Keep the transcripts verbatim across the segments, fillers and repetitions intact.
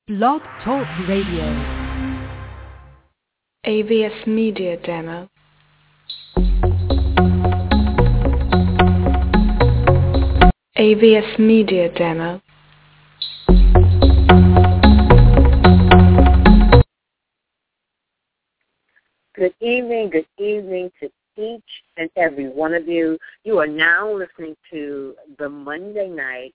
Blog Talk Radio. A V S Media Demo. A V S Media Demo. Good evening, good evening to each and every one of you. You are now listening to the Monday night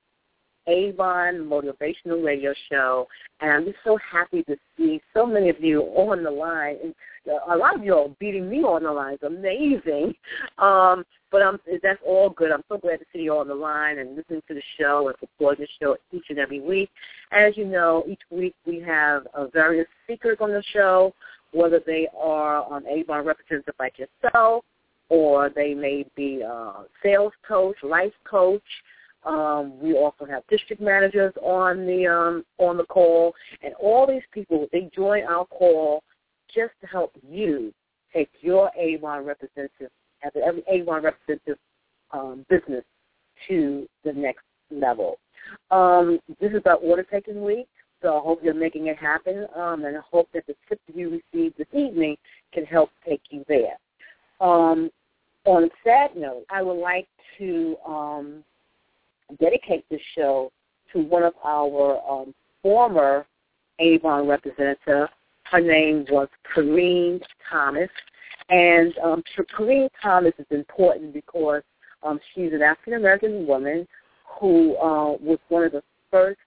Avon Motivational Radio Show, and I'm just so happy to see so many of you on the line. And a lot of you are beating me on the line. It's amazing. Um, but I'm, that's all good. I'm so glad to see you on the line and listening to the show and supporting the show each and every week. As you know, each week we have uh, various speakers on the show, whether they are um, Avon representative like yourself, or they may be a sales coach, life coach. Um, we also have district managers on the um, on the call, and all these people, they join our call just to help you take your Avon representative, as every Avon representative um, business to the next level. Um, this is about order taking week, so I hope you're making it happen, um, and I hope that the tips you received this evening can help take you there. Um, on a sad note, I would like to um, dedicate this show to one of our um, former Avon representatives. Her name was Kareen Thomas. And um, Kareen Thomas is important because um, she's an African-American woman who uh, was one of the first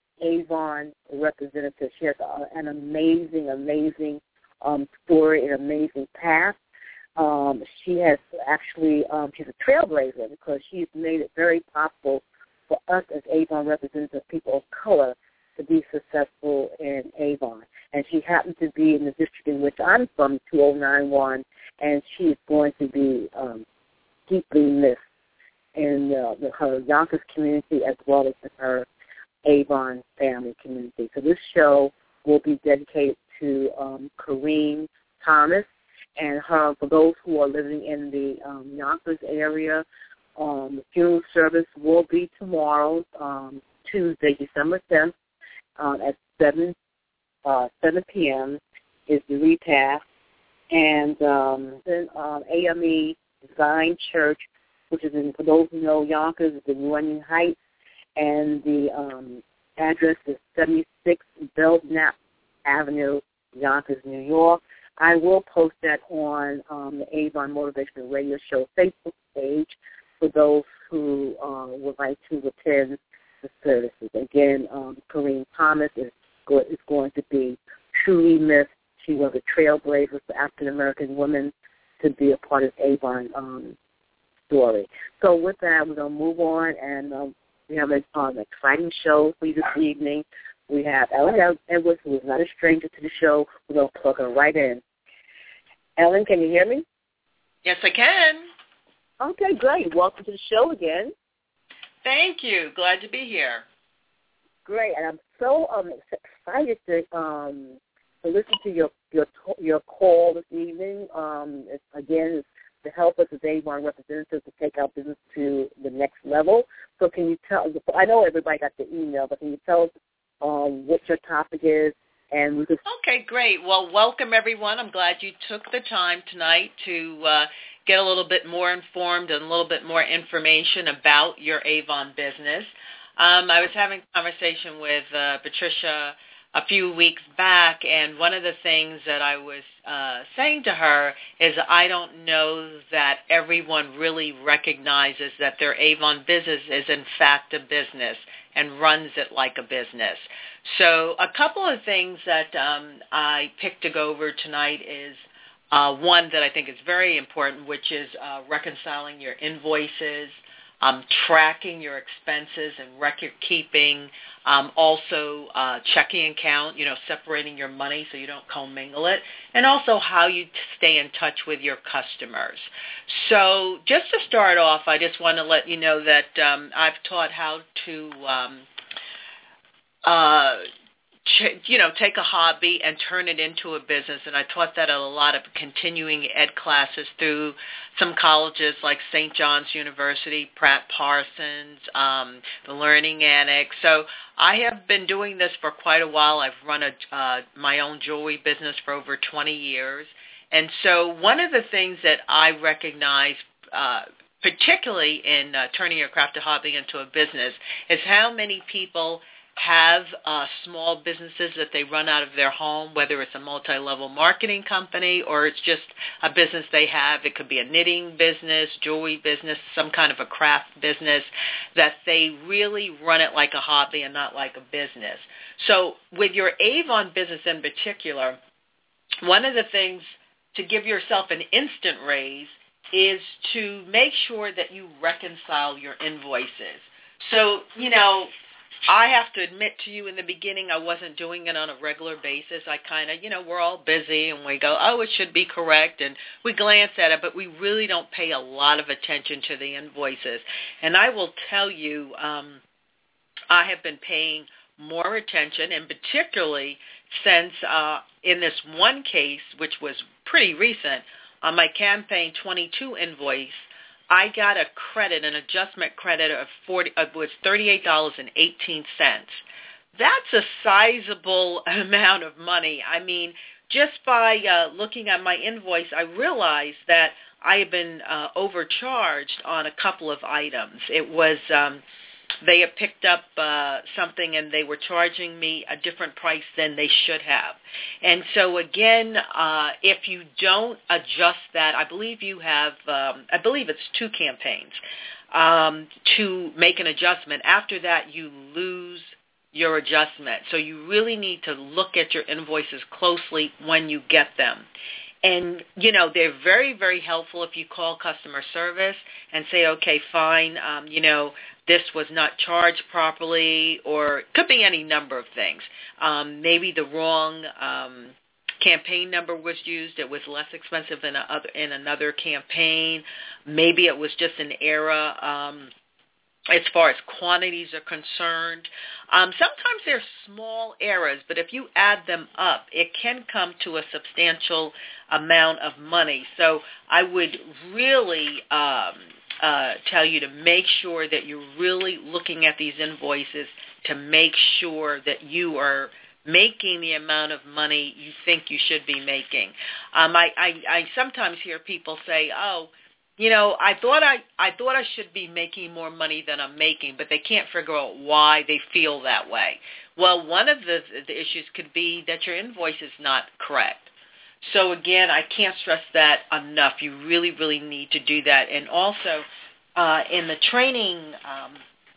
Avon representatives. She has a, an amazing, amazing um, story, an amazing past. Um, she has actually, um, she's a trailblazer because she's made it very possible for us as Avon representatives, people of color, to be successful in Avon. And she happens to be in the district in which I'm from, two oh nine one, and she is going to be um, deeply missed in uh, the, her Yonkers community as well as in her Avon family community. So this show will be dedicated to um, Kareen Thomas. And her, for those who are living in the um, Yonkers area, um, the funeral service will be tomorrow, um, Tuesday, December tenth, um, at seven p.m. is the repast. And um, then um, A M E Design Church, which is in, for those who know Yonkers, is in Runyon Heights, and the um, address is seventy-six Belknap Avenue, Yonkers, New York. I will post that on um, the Avon Motivational Radio Show Facebook page for those who uh, would like to attend the services. Again, um, Kareen Thomas is, go- is going to be truly missed. She was a trailblazer for African-American women to be a part of Avon um, story. So with that, we're going to move on, and um, we have an um, exciting show for you this evening. We have Ellen Edwards, who is not a stranger to the show. We're going to plug her right in. Ellen, can you hear me? Yes, I can. Okay, great. Welcome to the show again. Thank you. Glad to be here. Great, and I'm so um, excited to um, to listen to your your your call this evening. Um, it's, again, it's to help us as Avon representatives to take our business to the next level. So can you tell? I know everybody got the email, but can you tell us um, what your topic is? And we could... Okay, great. Well, welcome, everyone. I'm glad you took the time tonight to uh, get a little bit more informed and a little bit more information about your Avon business. Um, I was having a conversation with uh, Patricia a few weeks back, and one of the things that I was uh, saying to her is I don't know that everyone really recognizes that their Avon business is in fact a business and runs it like a business. So a couple of things that um, I picked to go over tonight is uh, one that I think is very important, which is uh, reconciling your invoices, um, tracking your expenses and record keeping, um, also uh, checking account, you know, separating your money so you don't commingle it, and also how you stay in touch with your customers. So just to start off, I just want to let you know that um, I've taught how to um, uh, you know, take a hobby and turn it into a business. And I taught that at a lot of continuing ed classes through some colleges like Saint John's University, Pratt Parsons, um, the Learning Annex. So I have been doing this for quite a while. I've run a, uh, my own jewelry business for over twenty years. And so one of the things that I recognize, uh, particularly in uh, turning your craft to hobby into a business, is how many people have uh, small businesses that they run out of their home, whether it's a multi-level marketing company or it's just a business they have. It could be a knitting business, jewelry business, some kind of a craft business, that they really run it like a hobby and not like a business. So with your Avon business in particular, one of the things to give yourself an instant raise is to make sure that you reconcile your invoices. So, you know, I have to admit to you in the beginning I wasn't doing it on a regular basis. I kind of, you know, we're all busy and we go, oh, it should be correct, and we glance at it, but we really don't pay a lot of attention to the invoices. And I will tell you, um, I have been paying more attention, and particularly since uh, in this one case, which was pretty recent, on my campaign twenty-two invoice, I got a credit, an adjustment credit of forty. It was thirty-eight dollars and eighteen cents. That's a sizable amount of money. I mean, just by uh, looking at my invoice, I realized that I had been uh, overcharged on a couple of items. It was um, they had picked up uh, something and they were charging me a different price than they should have. And so again, uh, if you don't adjust that, I believe you have, um, I believe it's two campaigns um, to make an adjustment. After that, you lose your adjustment. So you really need to look at your invoices closely when you get them. And, you know, they're very, very helpful if you call customer service and say, okay, fine, um, you know, this was not charged properly, or it could be any number of things. Um, maybe the wrong um, campaign number was used. It was less expensive in, a other, in another campaign. Maybe it was just an error um, as far as quantities are concerned. Um, sometimes they're small errors, but if you add them up, it can come to a substantial amount of money. So I would really um, uh, tell you to make sure that you're really looking at these invoices to make sure that you are making the amount of money you think you should be making. Um, I, I, I sometimes hear people say, oh, you know, I thought I, I thought I should be making more money than I'm making, but they can't figure out why they feel that way. Well, one of the, the issues could be that your invoice is not correct. So again, I can't stress that enough. You really, really need to do that. And also, uh, in the training um,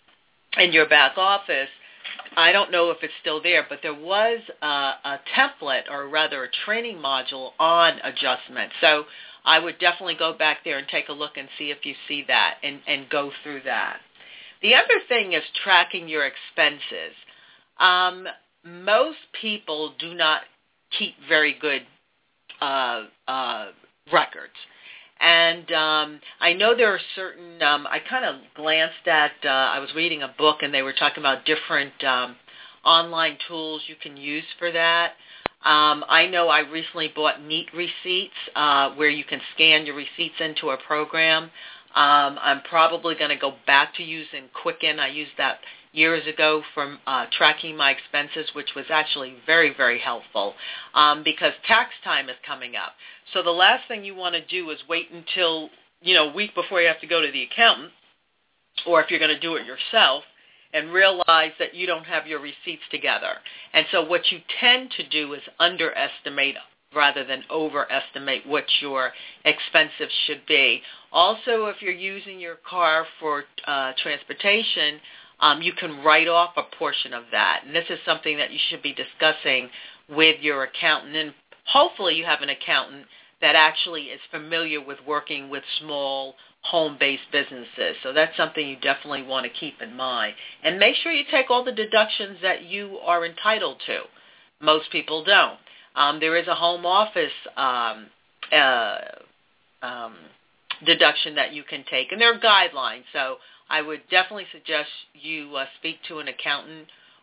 in your back office, I don't know if it's still there, but there was a, a template, or rather a training module on adjustment. So I would definitely go back there and take a look and see if you see that and, and go through that. The other thing is tracking your expenses. Um, most people do not keep very good uh, uh, records. And um, I know there are certain, um, I kind of glanced at, uh, I was reading a book and they were talking about different um, online tools you can use for that. Um, I know I recently bought Neat Receipts, uh, where you can scan your receipts into a program. Um, I'm probably going to go back to using Quicken. I used that years ago for uh, tracking my expenses, which was actually very, very helpful um, because tax time is coming up. So the last thing you want to do is wait until, you know, a week before you have to go to the accountant, or if you're going to do it yourself, and realize that you don't have your receipts together. And so what you tend to do is underestimate rather than overestimate what your expenses should be. Also, if you're using your car for uh, transportation, um, you can write off a portion of that. And this is something that you should be discussing with your accountant. And hopefully you have an accountant that actually is familiar with working with small home-based businesses. So that's something you definitely want to keep in mind. And make sure you take all the deductions that you are entitled to. Most people don't. Um, there is a home office um, uh, um, deduction that you can take, and there are guidelines. So I would definitely suggest you uh, speak to an accountant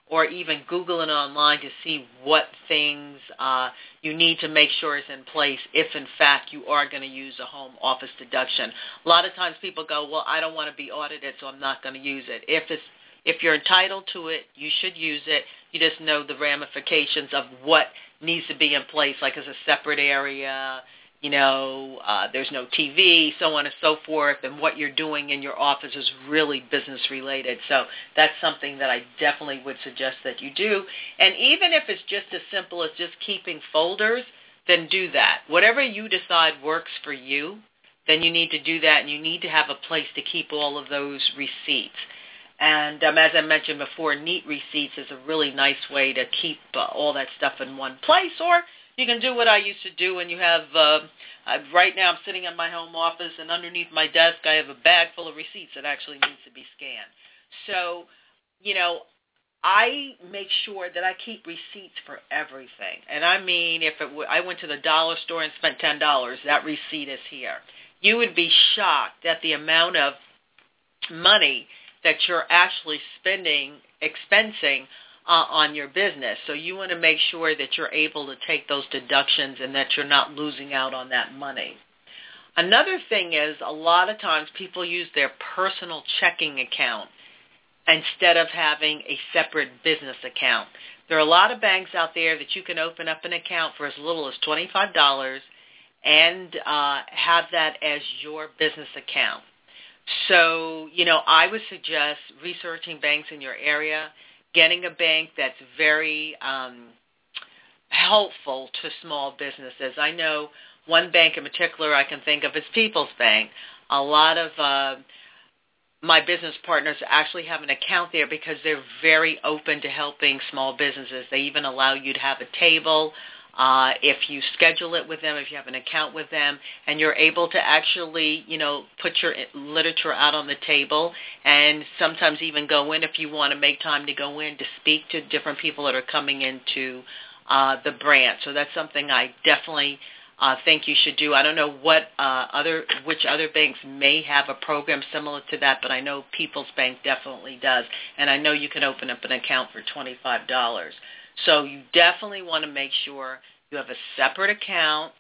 or even Googling online to see what things uh, you need to make sure is in place if, in fact, you are going to use a home office deduction. A lot of times people go, well, I don't want to be audited, so I'm not going to use it. If it's if you're entitled to it, you should use it. You just know the ramifications of what needs to be in place, like as a separate area, you know, uh, there's no T V, so on and so forth, and what you're doing in your office is really business-related. So that's something that I definitely would suggest that you do. And even if it's just as simple as just keeping folders, then do that. Whatever you decide works for you, then you need to do that, and you need to have a place to keep all of those receipts. And um, as I mentioned before, Neat Receipts is a really nice way to keep uh, all that stuff in one place, or you can do what I used to do, and you have, uh, uh, right now I'm sitting in my home office, and underneath my desk I have a bag full of receipts that actually needs to be scanned. So, you know, I make sure that I keep receipts for everything. And I mean, if it w- I went to the dollar store and spent ten dollars, that receipt is here. You would be shocked at the amount of money that you're actually spending, expensing uh, on your business. So you want to make sure that you're able to take those deductions and that you're not losing out on that money. Another thing is a lot of times people use their personal checking account instead of having a separate business account. There are a lot of banks out there that you can open up an account for as little as twenty-five dollars and uh, have that as your business account. So, you know, I would suggest researching banks in your area, getting a bank that's very um, helpful to small businesses. I know one bank in particular I can think of is People's Bank. A lot of uh, my business partners actually have an account there because they're very open to helping small businesses. They even allow you to have a table Uh, if you schedule it with them, if you have an account with them, and you're able to actually, you know, put your literature out on the table and sometimes even go in if you want to make time to go in to speak to different people that are coming into uh, the branch. So that's something I definitely uh, think you should do. I don't know what uh, other, which other banks may have a program similar to that, but I know People's Bank definitely does. And I know you can open up an account for twenty-five dollars. So you definitely want to make sure you have a separate account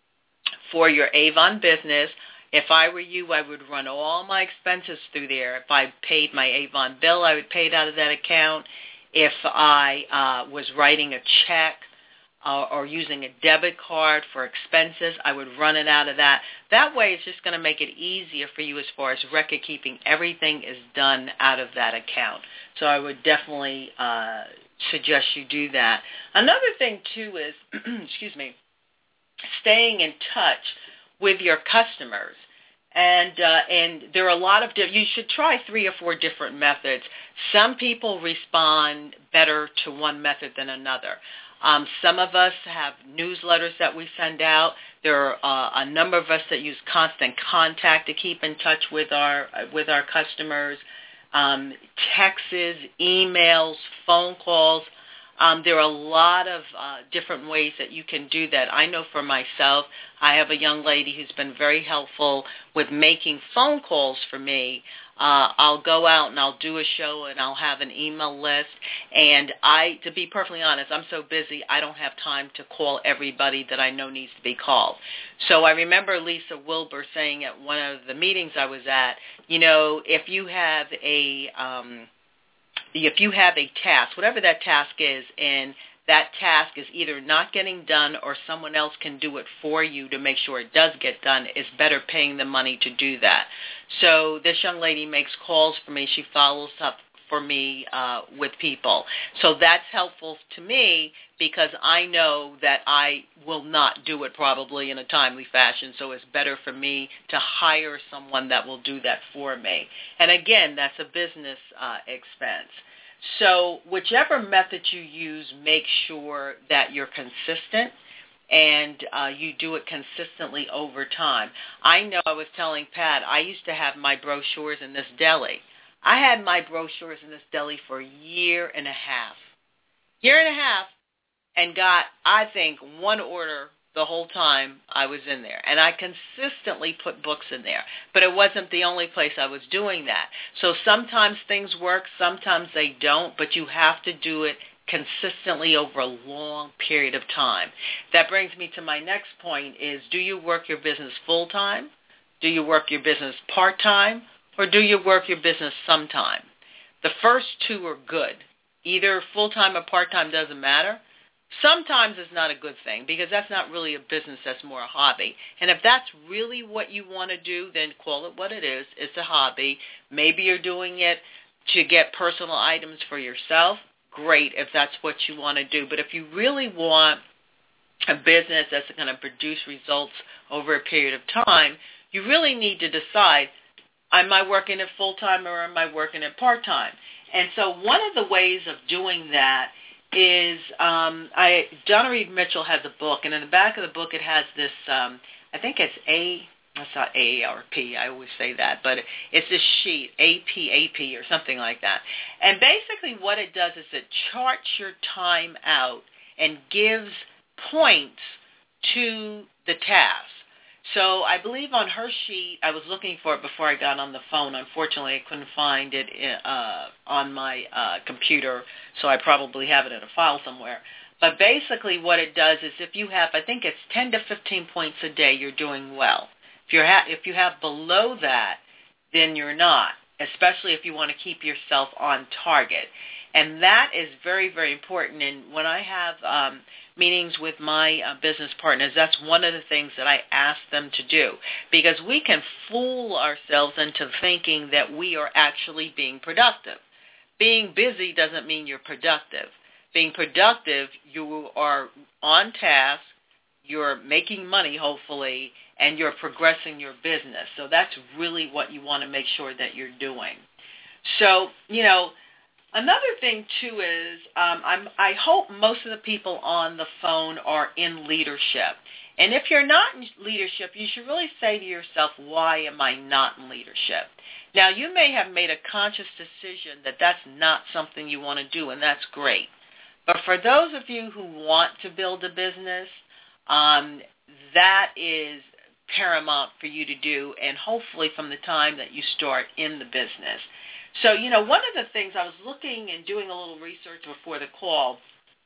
for your Avon business. If I were you, I would run all my expenses through there. If I paid my Avon bill, I would pay it out of that account. If I uh, was writing a check uh, or using a debit card for expenses, I would run it out of that. That way it's just going to make it easier for you as far as record keeping. Everything is done out of that account. So I would definitely uh, suggest you do that. Another thing, too, is, excuse me, staying in touch with your customers. And uh, and there are a lot of, di- you should try three or four different methods. Some people respond better to one method than another. Um, some of us have newsletters that we send out. There are uh, a number of us that use Constant Contact to keep in touch with our with our customers. Um, texts, emails, phone calls. Um, there are a lot of uh, different ways that you can do that. I know for myself, I have a young lady who's been very helpful with making phone calls for me. Uh, I'll go out and I'll do a show and I'll have an email list. And I, to be perfectly honest, I'm so busy I don't have time to call everybody that I know needs to be called. So I remember Lisa Wilbur saying at one of the meetings I was at, you know, if you have a um, if you have a task, whatever that task is, and that task is either not getting done or someone else can do it for you to make sure it does get done, it's better paying the money to do that. So this young lady makes calls for me. She follows up for me uh, with people. So that's helpful to me because I know that I will not do it probably in a timely fashion, so it's better for me to hire someone that will do that for me. And again, that's a business uh, expense. So whichever method you use, make sure that you're consistent and uh, you do it consistently over time. I know I was telling Pat, I used to have my brochures in this deli. I had my brochures in this deli for a year and a half. Year and a half, and got, I think, one order the whole time I was in there. And I consistently put books in there. But it wasn't the only place I was doing that. So sometimes things work, sometimes they don't, but you have to do it consistently over a long period of time. That brings me to my next point is, do you work your business full-time? Do you work your business part-time? Or do you work your business sometime? The first two are good. Either full-time or part-time doesn't matter. Sometimes it's not a good thing because that's not really a business, that's more a hobby. And if that's really what you want to do, then call it what it is. It's a hobby. Maybe you're doing it to get personal items for yourself. Great if that's what you want to do. But if you really want a business that's going to produce results over a period of time, you really need to decide, am I working it full-time or am I working it part-time? And so one of the ways of doing that is um, I Donna Reed Mitchell has a book, and in the back of the book it has this, um, I think it's A, that's not A or P, I always say that, but it's this sheet, A P A P or something like that. And basically what it does is it charts your time out and gives points to the task. So I believe on her sheet, I was looking for it before I got on the phone. Unfortunately, I couldn't find it uh, on my uh, computer, so I probably have it in a file somewhere. But basically what it does is if you have, I think it's ten to fifteen points a day, you're doing well. If, you're ha- if you have below that, then you're not, especially if you want to keep yourself on target. And that is very, very important. And when I have um, meetings with my uh, business partners, that's one of the things that I ask them to do, because we can fool ourselves into thinking that we are actually being productive. Being busy doesn't mean you're productive. Being productive, you are on task, you're making money, hopefully, and you're progressing your business. So that's really what you want to make sure that you're doing. So, you know, another thing, too, is um, I'm, I hope most of the people on the phone are in leadership. And if you're not in leadership, you should really say to yourself, why am I not in leadership? Now, you may have made a conscious decision that that's not something you want to do, and that's great. But for those of you who want to build a business, um, that is paramount for you to do, and hopefully from the time that you start in the business. So, you know, one of the things, I was looking and doing a little research before the call,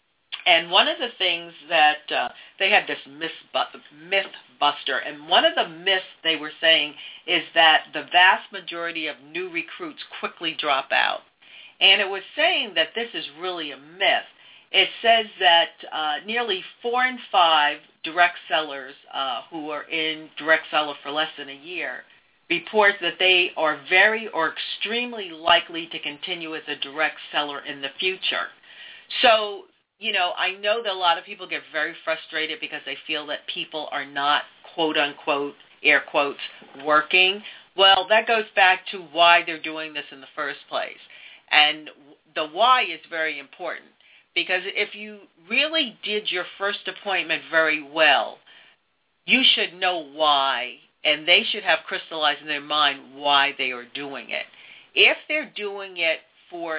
and one of the things that uh, they had this myth, myth buster, and one of the myths they were saying is that the vast majority of new recruits quickly drop out. And it was saying that this is really a myth. It says that uh, nearly four in five direct sellers uh, who are in direct seller for less than a year report that they are very or extremely likely to continue as a direct seller in the future. So, you know, I know that a lot of people get very frustrated because they feel that people are not, quote unquote, air quotes, working. Well, that goes back to why they're doing this in the first place. And the why is very important, because if you really did your first appointment very well, you should know why, and they should have crystallized in their mind why they are doing it. If they're doing it for,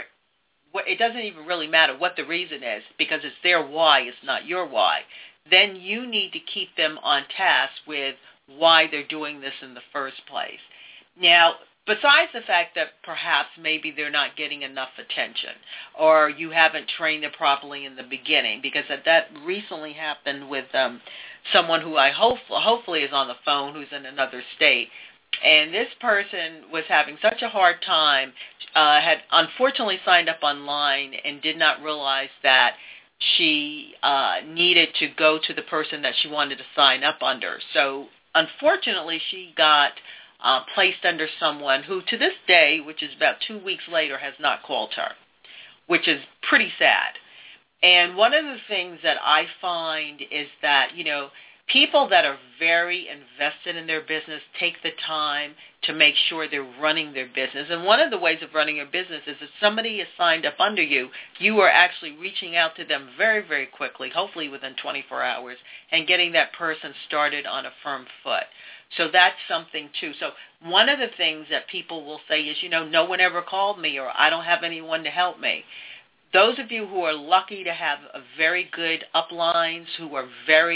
it doesn't even really matter what the reason is, because it's their why, it's not your why, then you need to keep them on task with why they're doing this in the first place. Now, besides the fact that perhaps maybe they're not getting enough attention, or you haven't trained them properly in the beginning, because that recently happened with um, someone who I hope, hopefully is on the phone who's in another state. And this person was having such a hard time, uh, had unfortunately signed up online and did not realize that she uh, needed to go to the person that she wanted to sign up under. So unfortunately, she got Uh, placed under someone who, to this day, which is about two weeks later, has not called her, which is pretty sad. And one of the things that I find is that, you know, people that are very invested in their business take the time to make sure they're running their business. And one of the ways of running your business is if somebody is signed up under you, you are actually reaching out to them very, very quickly, hopefully within twenty-four hours, and getting that person started on a firm foot. So that's something, too. So one of the things that people will say is, you know, no one ever called me, or I don't have anyone to help me. Those of you who are lucky to have a very good uplines, who are very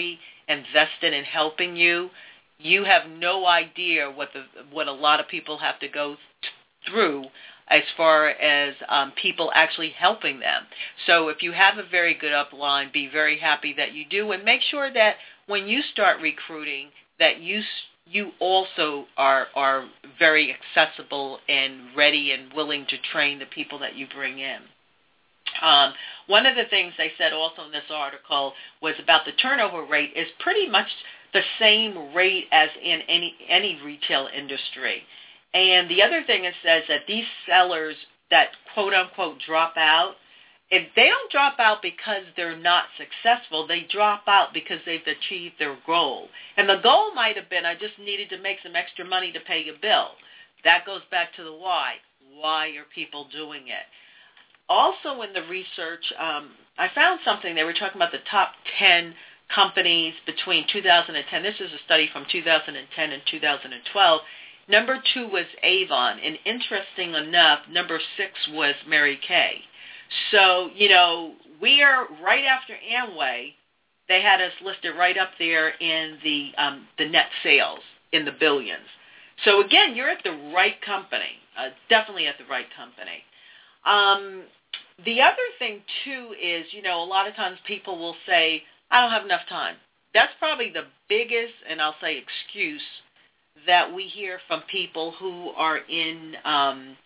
and vested in helping you, you have no idea what the what a lot of people have to go th- through as far as um, people actually helping them. So if you have a very good upline, be very happy that you do, and make sure that when you start recruiting, that you you also are are very accessible and ready and willing to train the people that you bring in. Um, one of the things they said also in this article was about the turnover rate is pretty much the same rate as in any any retail industry. And the other thing it says that these sellers that quote-unquote drop out, if they don't drop out because they're not successful, they drop out because they've achieved their goal. And the goal might have been, I just needed to make some extra money to pay a bill. That goes back to the why. Why are people doing it? Also in the research, um, I found something. They were talking about the top ten companies between two thousand ten. This is a study from two thousand ten and two thousand twelve. Number two was Avon, and interesting enough, number six was Mary Kay. So, you know, we are right after Amway. They had us listed right up there in the um, the net sales in the billions. So, again, you're at the right company, uh, definitely at the right company. Um, the other thing, too, is, you know, a lot of times people will say, I don't have enough time. That's probably the biggest, and I'll say excuse, that we hear from people who are in, um,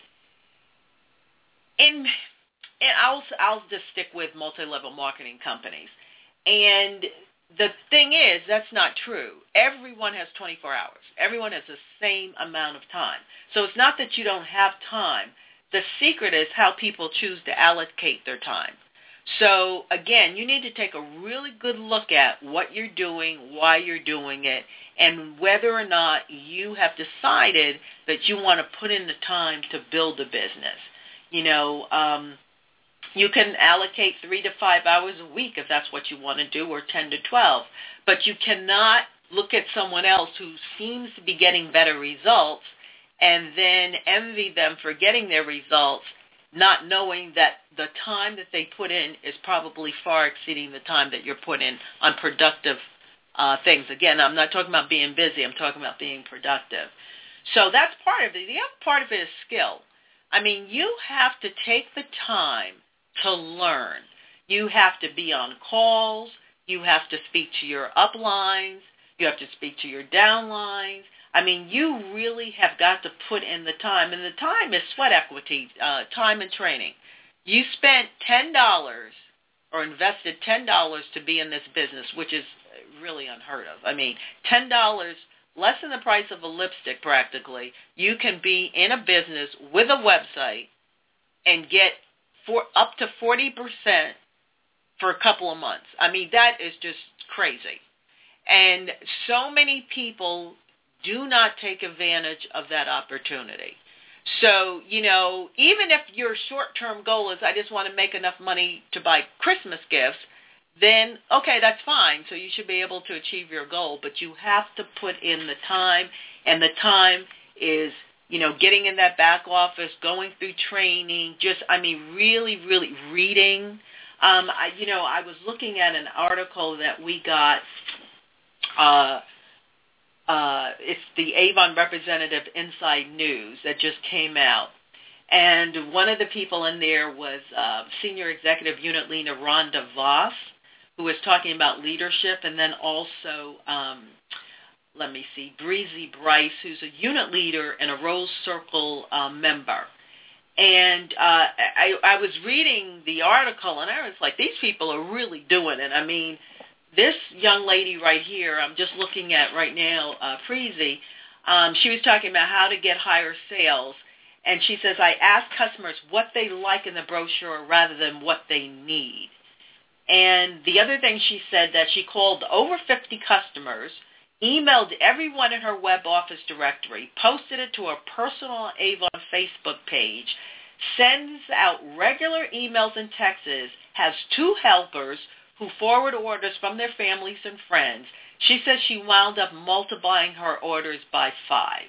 in, and I'll, I'll just stick with multi-level marketing companies. And the thing is, that's not true. Everyone has twenty-four hours. Everyone has the same amount of time. So it's not that you don't have time. The secret is how people choose to allocate their time. So, again, you need to take a really good look at what you're doing, why you're doing it, and whether or not you have decided that you want to put in the time to build a business. You know, um, you can allocate three to five hours a week if that's what you want to do, or ten to twelve. But you cannot look at someone else who seems to be getting better results and then envy them for getting their results, not knowing that the time that they put in is probably far exceeding the time that you're put in on productive uh, things. Again, I'm not talking about being busy. I'm talking about being productive. So that's part of it. The other part of it is skill. I mean, you have to take the time to learn. You have to be on calls. You have to speak to your uplines. You have to speak to your downlines. I mean, you really have got to put in the time, and the time is sweat equity, uh, time and training. You spent ten dollars or invested ten dollars to be in this business, which is really unheard of. I mean, ten dollars, less than the price of a lipstick practically, you can be in a business with a website and get for up to forty percent for a couple of months. I mean, that is just crazy. And so many people do not take advantage of that opportunity. So, you know, even if your short-term goal is I just want to make enough money to buy Christmas gifts, then, okay, that's fine. So you should be able to achieve your goal. But you have to put in the time, and the time is, you know, getting in that back office, going through training, just, I mean, really, really reading. Um, I, you know, I was looking at an article that we got, uh, Uh, it's the Avon Representative Inside News that just came out. And one of the people in there was uh, Senior Executive Unit Leader Rhonda Voss, who was talking about leadership, and then also, um, let me see, Breezy Bryce, who's a unit leader and a Rose Circle uh, member. And uh, I, I was reading the article, and I was like, these people are really doing it. I mean, this young lady right here, I'm just looking at right now, uh, Freezy, um, she was talking about how to get higher sales. And she says, I ask customers what they like in the brochure rather than what they need. And the other thing she said that she called over fifty customers, emailed everyone in her web office directory, posted it to her personal Avon Facebook page, sends out regular emails and texts, has two helpers who forward orders from their families and friends. She says she wound up multiplying her orders by five.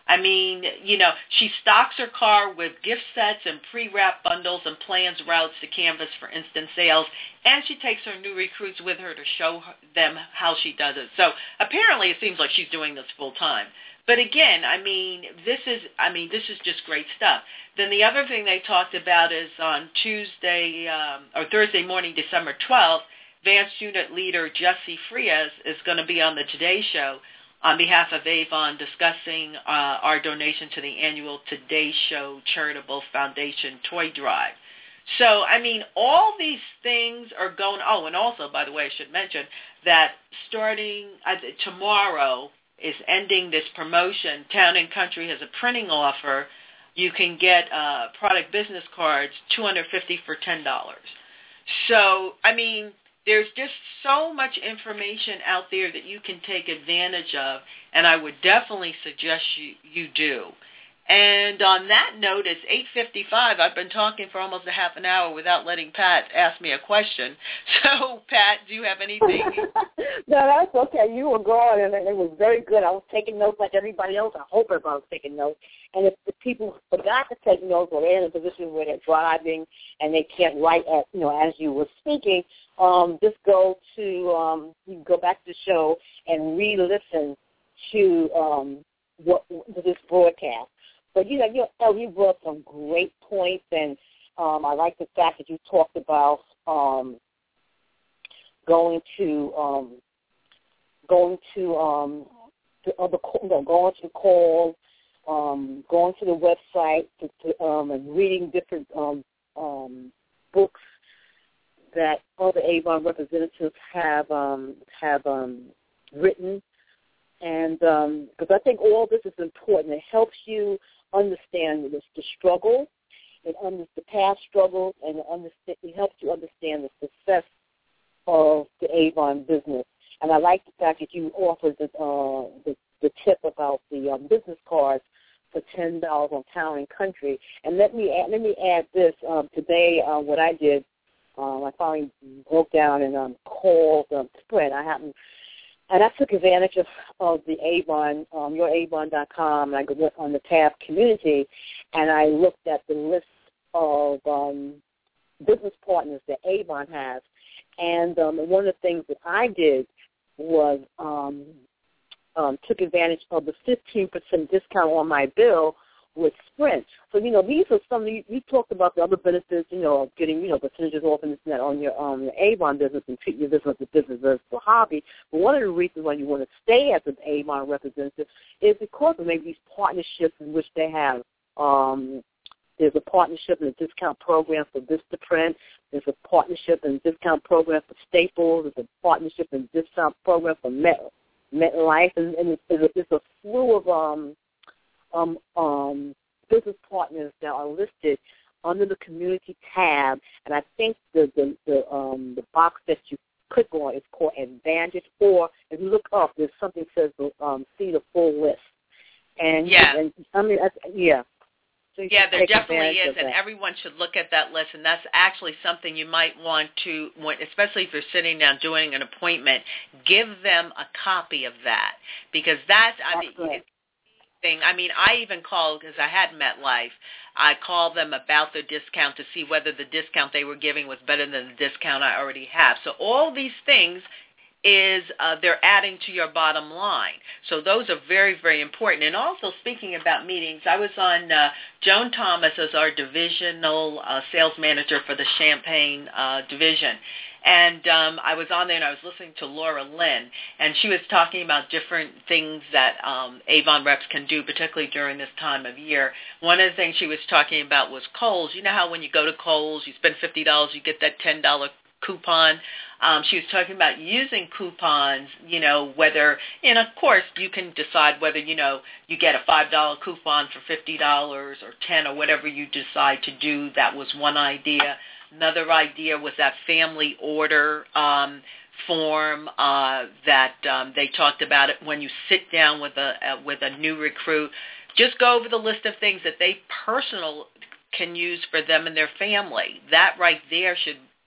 I mean, you know, she stocks her car with gift sets and pre-wrapped bundles and plans routes to canvas for instant sales, and she takes her new recruits with her to show them how she does it. So apparently it seems like she's doing this full time. But again, I mean, this is, I mean, this is just great stuff. Then the other thing they talked about is on Tuesday um, or Thursday morning, December twelfth, Vance Unit leader Jesse Frias is going to be on the Today Show on behalf of Avon discussing uh, our donation to the annual Today Show Charitable Foundation Toy Drive. So, I mean, all these things are going, oh, and also, by the way, I should mention that starting uh, tomorrow is ending this promotion. Town and Country has a printing offer. You can get uh, product business cards, two hundred fifty dollars for ten dollars. So, I mean, there's just so much information out there that you can take advantage of, and I would definitely suggest you, you do. And on that note, it's eight fifty-five. I've been talking for almost a half an hour without letting Pat ask me a question. So, Pat, do you have anything? No, that's okay. You were gone, and it was very good. I was taking notes like everybody else. I hope everybody was taking notes. And if the people forgot to take notes or they're in a position where they're driving and they can't write, at, you know, as you were speaking, um, just go to um, you can go back to the show and re-listen to um, what to this broadcast. But, you know, you, oh, you brought some great points, and um, I like the fact that you talked about um, going to um, going to um, the other, you know, going to calls, um, going to the website, to, to, um, and reading different um, um, books that other Avon representatives have um, have um, written, and because um, I think all this is important. It helps you understand the, the struggle, it under, the past struggle, and it, understand, it helps you understand the success of the Avon business. And I like the fact that you offered the uh, the, the tip about the um, business cards for ten dollars on Town and Country. And let me add, let me add this. Um, today, uh, what I did, um, I finally broke down and um, called um, Sprint. I happened. And I took advantage of, of the Avon, um, your avon dot com, and I went on the tab community, and I looked at the list of um, business partners that Avon has. And um, one of the things that I did was um, um, took advantage of the fifteen percent discount on my bill with Sprint. So, you know, these are some, you, you talked about the other benefits, you know, getting, you know, percentages off and this and that on your, um, your Avon business and treat your business as a business as a hobby. But one of the reasons why you want to stay as an Avon representative is because of maybe these partnerships in which they have. Um, there's a partnership and a discount program for Vistaprint. There's a partnership and discount program for Staples. There's a partnership and discount program for Met, MetLife. And, and it's, it's, a, it's a slew of um, Um, um, business partners that are listed under the community tab, and I think the the the, um, the box that you click on is called Advantage, or if you look up, there's something that says um, see the full list. And yeah, and, I mean, that's, yeah. So yeah, there definitely is, and everyone should look at that list, and that's actually something you might want to, especially if you're sitting down doing an appointment, give them a copy of that, because that's, I mean, it's, Thing. I mean, I even called, because I had MetLife, I called them about the discount to see whether the discount they were giving was better than the discount I already have. So all these things is uh, they're adding to your bottom line. So those are very, very important. And also, speaking about meetings, I was on uh, Joan Thomas as our divisional uh, sales manager for the Champaign uh, division. And um, I was on there and I was listening to Laura Lynn, and she was talking about different things that um, Avon reps can do, particularly during this time of year. One of the things she was talking about was Kohl's. You know how when you go to Kohl's, you spend fifty dollars, you get that ten dollars coupon. Um, she was talking about using coupons, you know, whether, and of course you can decide whether, you know, you get a five dollars coupon for fifty dollars or ten dollars or whatever you decide to do. That was one idea. Another idea was that family order um, form uh, that um, they talked about it when you sit down with a uh, with a new recruit. Just go over the list of things that they personal can use for them and their family. That right there should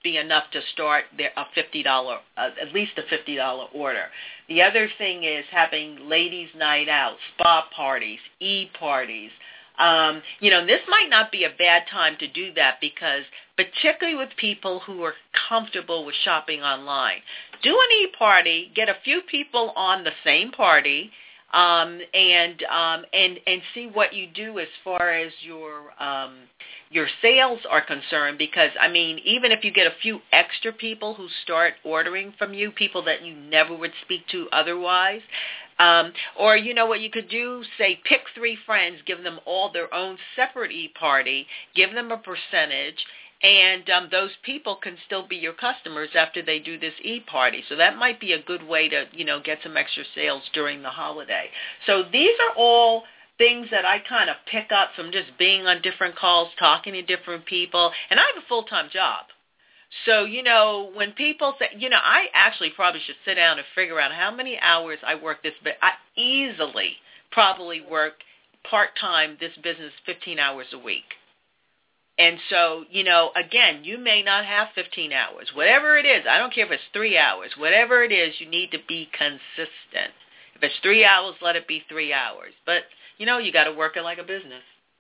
be enough to start their, a fifty dollars, uh, at least a fifty dollars order. The other thing is having ladies' night out, spa parties, e-parties. Um, you know, this might not be a bad time to do that because particularly with people who are comfortable with shopping online, do an e-party, get a few people on the same party, um, and um, and and see what you do as far as your um, your sales are concerned. Because I mean, even if you get a few extra people who start ordering from you, people that you never would speak to otherwise. Um, or, you know, what you could do, say, pick three friends, give them all their own separate e-party, give them a percentage, and um, those people can still be your customers after they do this e-party. So that might be a good way to, you know, get some extra sales during the holiday. So these are all things that I kind of pick up from just being on different calls, talking to different people, and I have a full-time job. So, you know, when people say, you know, I actually probably should sit down and figure out how many hours I work this, but I easily probably work part-time this business fifteen hours a week. And so, you know, again, you may not have fifteen hours. Whatever it is, I don't care if it's three hours. Whatever it is, you need to be consistent. If it's three hours, let it be three hours. But, you know, you got to work it like a business.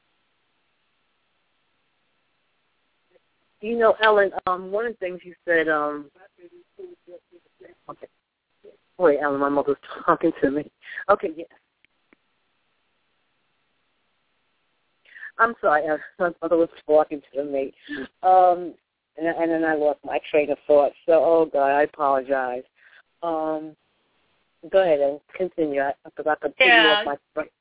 You know, Ellen, um, one of the things you said, um, okay. Wait, Ellen, my mother's talking to me. Okay, yes. I'm sorry, uh, my mother was talking to me. Um, and, and then I lost my train of thought. So, oh, God, I apologize. Um, go ahead and continue. I, I forgot to put yeah. you off my train.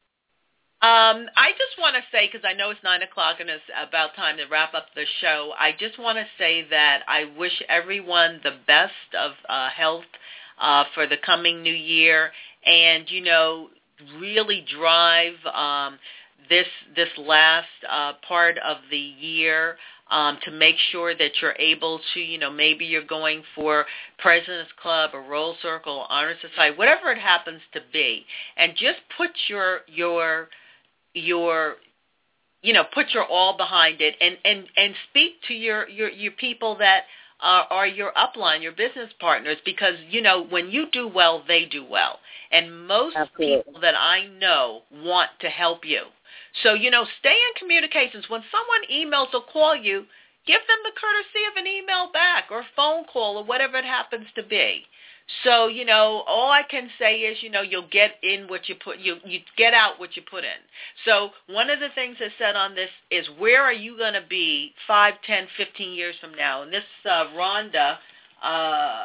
Um, I just want to say, because I know it's nine o'clock and it's about time to wrap up the show, I just want to say that I wish everyone the best of uh, health uh, for the coming new year, and, you know, really drive um, this this last uh, part of the year um, to make sure that you're able to, you know, maybe you're going for President's Club or Roll Circle, Honor Society, whatever it happens to be, and just put your your your, you know, put your all behind it and, and, and speak to your, your, your people that uh, are your upline, your business partners, because, you know, when you do well, they do well. And most Absolutely. people that I know want to help you. So, you know, stay in communications. When someone emails or call you, give them the courtesy of an email back or phone call or whatever it happens to be. So, you know, all I can say is, you know, you'll get in what you put, you you get out what you put in. So one of the things that's said on this is, where are you going to be five, ten, fifteen years from now? And this uh, Rhonda, uh,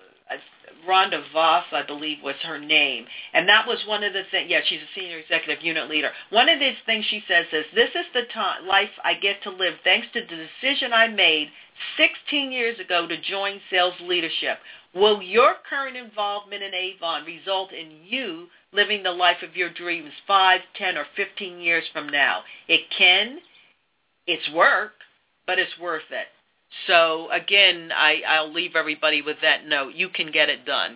Rhonda Voss, I believe, was her name. And that was one of the things, yeah, she's a senior executive unit leader. One of these things she says is, this is the time, life I get to live thanks to the decision I made sixteen years ago to join sales leadership. Will your current involvement in Avon result in you living the life of your dreams five, ten, or fifteen years from now? It can. It's work, but it's worth it. So, again, I, I'll leave everybody with that note. You can get it done.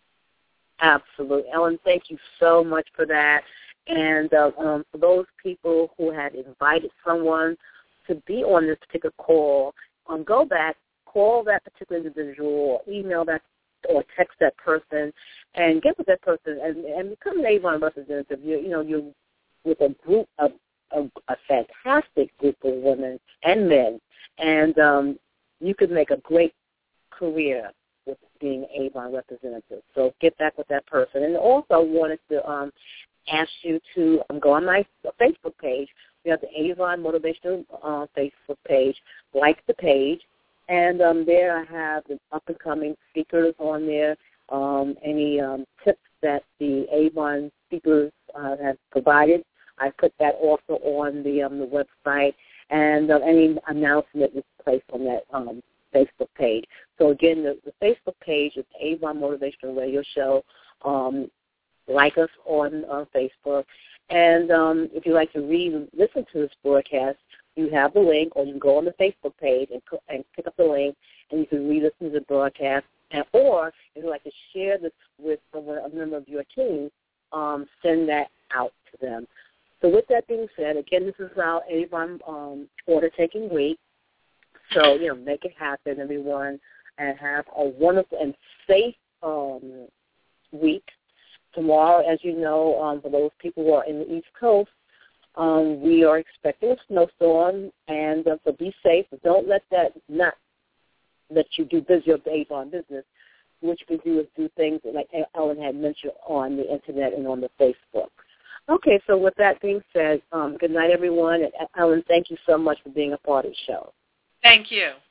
Absolutely. Ellen, thank you so much for that. And uh, um, for those people who had invited someone to be on this particular call, um, go back, call that particular individual, or email that, or text that person, and get with that person and, and become an Avon representative. You, you know, you're with a group of a, a fantastic group of women and men, and um, you could make a great career with being an Avon representative. So get back with that person. And also wanted to um, ask you to um, go on my Facebook page. We have the Avon Motivational uh, Facebook page. Like the page. And um, there I have the up-and-coming speakers on there, um, any um, tips that the Avon speakers uh, have provided. I put that also on the um, the website, and uh, any announcement is placed on that um, Facebook page. So, again, the, the Facebook page is Avon Motivational Radio Show. Um, like us on uh, Facebook. And um, if you'd like to re-listen to this broadcast, you have the link, or you can go on the Facebook page and, and pick up the link, and you can re-listen to the broadcast. And, or if you'd like to share this with someone, a member of your team, um, send that out to them. So with that being said, again, this is our Avon um, order-taking week. So, you know, make it happen, everyone, and have a wonderful and safe um, week. Tomorrow, as you know, um, for those people who are in the East Coast, um, we are expecting a snowstorm, and uh, so be safe. But don't let that not let you do busy of the Avon business. What you can do is do things like Ellen had mentioned on the Internet and on the Facebook. Okay, so with that being said, um, good night, everyone. And Ellen, thank you so much for being a part of the show. Thank you.